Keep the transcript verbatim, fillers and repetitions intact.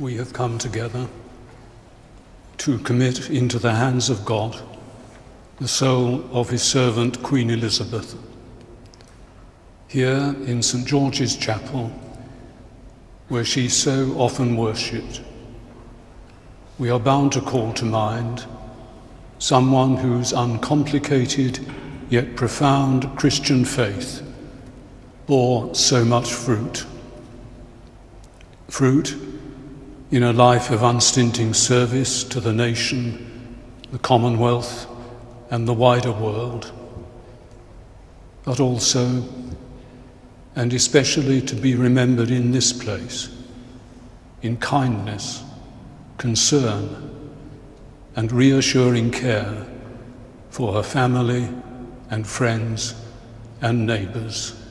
we have come together to commit into the hands of God the soul of his servant Queen Elizabeth. Here in Saint George's Chapel, where she so often worshipped, we are bound to call to mind someone whose uncomplicated yet profound Christian faith bore so much fruit. Fruit in a life of unstinting service to the nation, the Commonwealth, and the wider world, but also, and especially to be remembered in this place, in kindness, concern, and reassuring care for her family and friends and neighbours.